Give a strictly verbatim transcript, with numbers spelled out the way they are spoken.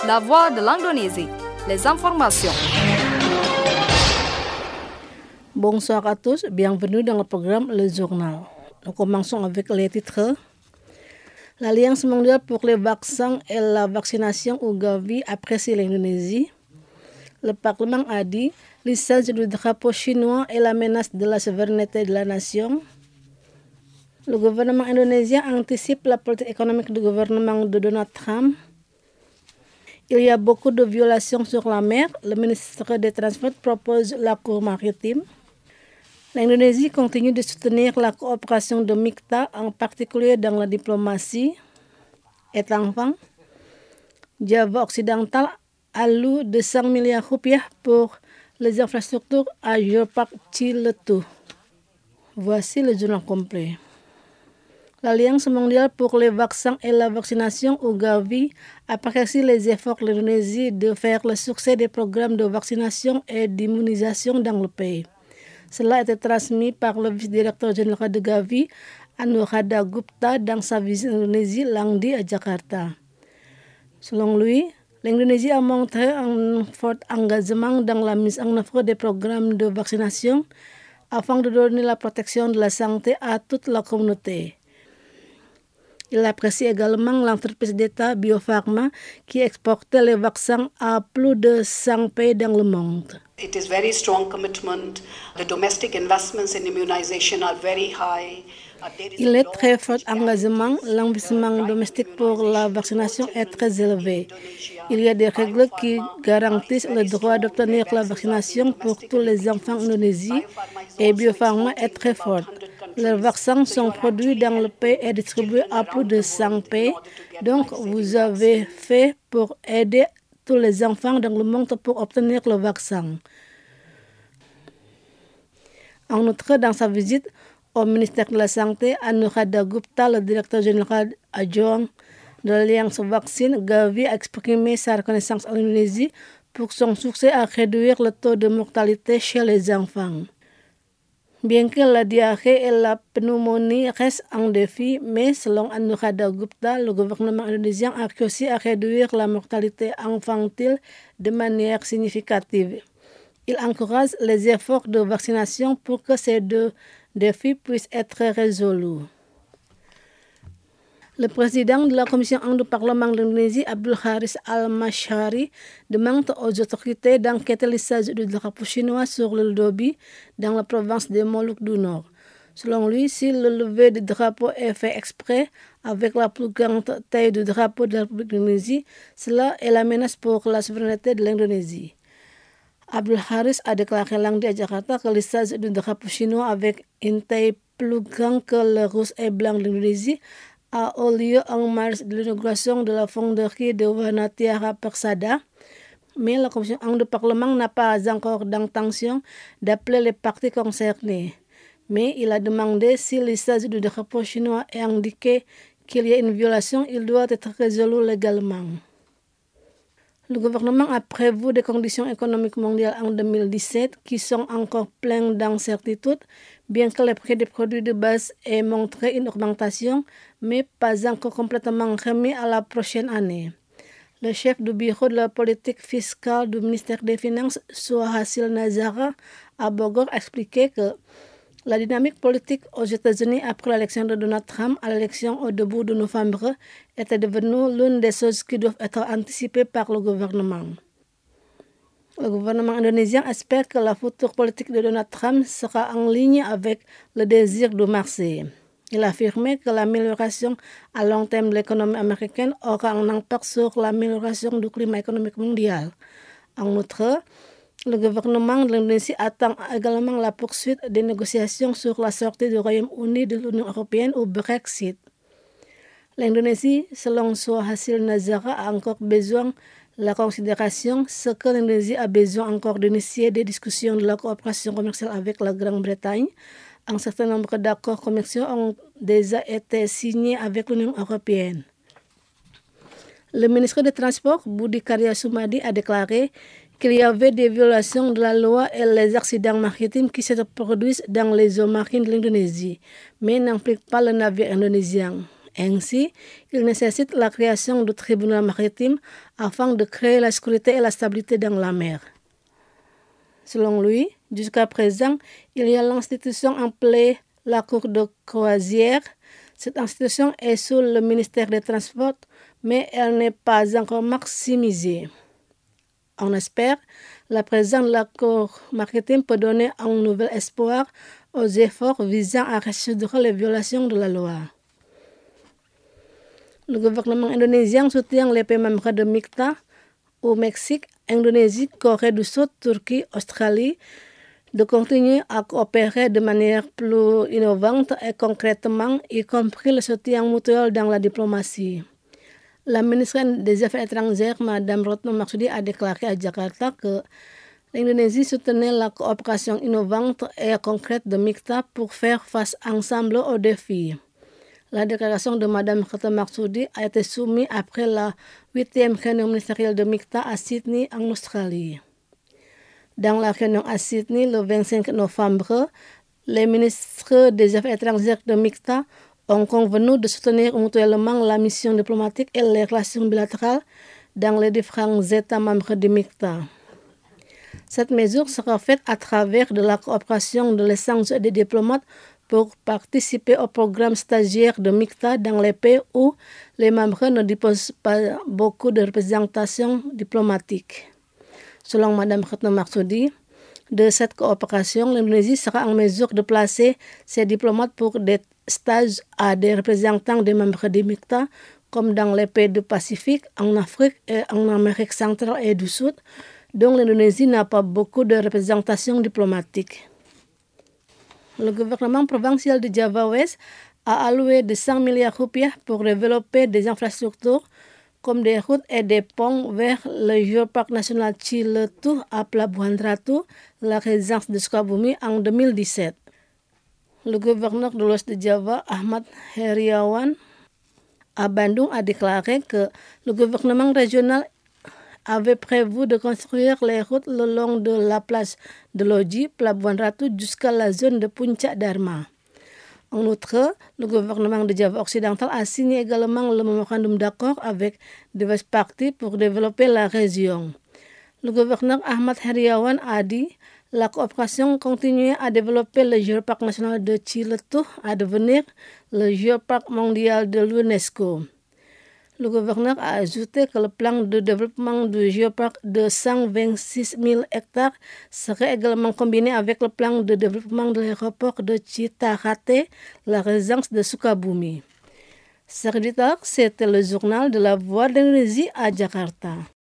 La voix de l'Indonésie. Les informations. Bonsoir à tous, bienvenue dans le programme Le Journal. Nous commençons avec les titres. L'Alliance mondiale pour les vaccins et la vaccination ou Gavi apprécie l'Indonésie. Le Parlement a dit l'usage du drapeau chinois est la menace de la souveraineté de la nation. Le gouvernement indonésien anticipe la politique économique du gouvernement de Donald Trump. Il y a beaucoup de violations sur la mer. Le ministre des Transports propose la Cour maritime. L'Indonésie continue de soutenir la coopération de MIKTA, en particulier dans la diplomatie. Et enfin, Java occidental alloue deux cents milliards rupiah pour les infrastructures à Geopark Ciletu. Voici le journal complet. L'Alliance mondiale pour les vaccins et la vaccination, ou Gavi, apprécie les efforts de l'Indonésie de faire le succès des programmes de vaccination et d'immunisation dans le pays. Cela a été transmis par le vice-directeur général de Gavi, Anuradha Gupta, dans sa visite en Indonésie lundi à Jakarta. Selon lui, l'Indonésie a montré un fort engagement dans la mise en œuvre des programmes de vaccination afin de donner la protection de la santé à toute la communauté. Il apprécie également l'entreprise d'État Bio Farma qui exporte les vaccins à plus de cent pays dans le monde. It is very strong commitment. The domestic investments in immunization are very high. Il est très fort engagement. L'investissement domestique pour la vaccination est très élevé. Il y a des règles qui garantissent le droit d'obtenir la vaccination pour tous les enfants en Indonésie et Bio Farma est très fort. Les vaccins sont produits dans le pays et distribués à plus de cent pays. Donc, vous avez fait pour aider tous les enfants dans le monde pour obtenir le vaccin. En outre, dans sa visite au ministère de la Santé, Anuradha Gupta, le directeur général adjoint de l'Alliance Vaccine, Gavi, a exprimé sa reconnaissance à l'Indonésie pour son succès à réduire le taux de mortalité chez les enfants. Bien que la diarrhée et la pneumonie restent un défi, mais selon Anuradha Gupta, le gouvernement indonésien a réussi à réduire la mortalité infantile de manière significative. Il encourage les efforts de vaccination pour que ces deux défis puissent être résolus. Le président de la commission du Parlement de l'Indonésie, Abdul Haris Al-Mashari, demande aux autorités d'enquêter l'usage du drapeau chinois sur l'île Dobi dans la province des Moluques du Nord. Selon lui, si le lever du drapeau est fait exprès avec la plus grande taille du drapeau de la République d'Indonésie, cela est la menace pour la souveraineté de l'Indonésie. Abdul Haris a déclaré lundi à Jakarta que l'usage du drapeau chinois avec une taille plus grande que le rouge et blanc de l'Indonésie a eu lieu en mars de l'inauguration de la fonderie de Wanatiara Persada, mais la commission du Parlement n'a pas encore d'intention d'appeler les parties concernées. Mais il a demandé si l'usage du drapeau chinois est indiqué qu'il y a une violation, il doit être résolu légalement. Le gouvernement a prévu des conditions économiques mondiales en deux mille dix-sept qui sont encore pleines d'incertitudes, bien que le prix des produits de base ait montré une augmentation, mais pas encore complètement remis à la prochaine année. Le chef du bureau de la politique fiscale du ministère des Finances, Suhasil Nazara, à Bogor, a expliqué que la dynamique politique aux États-Unis après l'élection de Donald Trump à l'élection au début de novembre était devenue l'une des choses qui doivent être anticipées par le gouvernement. Le gouvernement indonésien espère que la future politique de Donald Trump sera en ligne avec le désir du marché. Il a affirmé que l'amélioration à long terme de l'économie américaine aura un impact sur l'amélioration du climat économique mondial. En outre, le gouvernement de l'Indonésie attend également la poursuite des négociations sur la sortie du Royaume-Uni de l'Union européenne ou Brexit. L'Indonésie, selon Suhasil Nazara, a encore besoin de la considération, ce que l'Indonésie a besoin encore d'initier des discussions de la coopération commerciale avec la Grande-Bretagne. Un certain nombre d'accords commerciaux ont déjà été signés avec l'Union européenne. Le ministre des Transports, Budi Karya Sumadi, a déclaré qu'il y avait des violations de la loi et les accidents maritimes qui se produisent dans les eaux marines de l'Indonésie, mais n'impliquent pas le navire indonésien. Ainsi, il nécessite la création de tribunaux maritimes afin de créer la sécurité et la stabilité dans la mer. Selon lui, jusqu'à présent, il y a l'institution appelée la Cour de croisière. Cette institution est sous le ministère des Transports, mais elle n'est pas encore maximisée. On espère la présence de la Cour maritime peut donner un nouvel espoir aux efforts visant à résoudre les violations de la loi. Le gouvernement indonésien soutient les pays membres de MICTA au Mexique, Indonésie, Corée du Sud, Turquie, Australie, de continuer à coopérer de manière plus innovante et concrètement, y compris le soutien mutuel dans la diplomatie. La ministre des Affaires étrangères, Mme Retno Marsudi, a déclaré à Jakarta que l'Indonésie soutenait la coopération innovante et concrète de MICTA pour faire face ensemble aux défis. La déclaration de Mme Retno Marsudi a été soumise après la huitième réunion ministérielle de MICTA à Sydney, en Australie. Dans la réunion à Sydney le vingt-cinq novembre, les ministres des Affaires étrangères de MICTA ont convenu de soutenir mutuellement la mission diplomatique et les relations bilatérales dans les différents États membres de MICTA. Cette mesure sera faite à travers de la coopération de l'échange des diplomates pour participer au programme stagiaire de MICTA dans les pays où les membres ne disposent pas beaucoup de représentation diplomatique. Selon Mme Retno Marsudi, de cette coopération, l'Indonésie sera en mesure de placer ses diplomates pour des stages à des représentants des membres de MICTA, comme dans les pays du Pacifique, en Afrique et en Amérique centrale et du Sud, dont l'Indonésie n'a pas beaucoup de représentation diplomatique. Le gouvernement provincial de Java Ouest a alloué de cent milliards rupiah pour développer des infrastructures comme des routes et des ponts vers le Geopark national Ciletuh à Pelabuhan Ratu, la résidence de Sukabumi, en deux mille dix-sept. Le gouverneur de l'Ouest de Java, Ahmad Heriawan, à Bandung, a déclaré que le gouvernement régional avait prévu de construire les routes le long de la place de Loji, Pelabuhan Ratu, jusqu'à la zone de Puncak Dharma. En outre, le gouvernement de Java occidental a signé également le mémorandum d'accord avec diverses parties pour développer la région. Le gouverneur Ahmad Heriawan a dit la coopération continue à développer le Géoparc national de Ciletuh à devenir le Géoparc mondial de l'UNESCO. Le gouverneur a ajouté que le plan de développement du géoparc de cent vingt-six mille hectares serait également combiné avec le plan de développement de l'aéroport de Citarate, la résidence de Sukabumi. Serviteur, c'était le journal de la Voix d'Indonésie à Jakarta.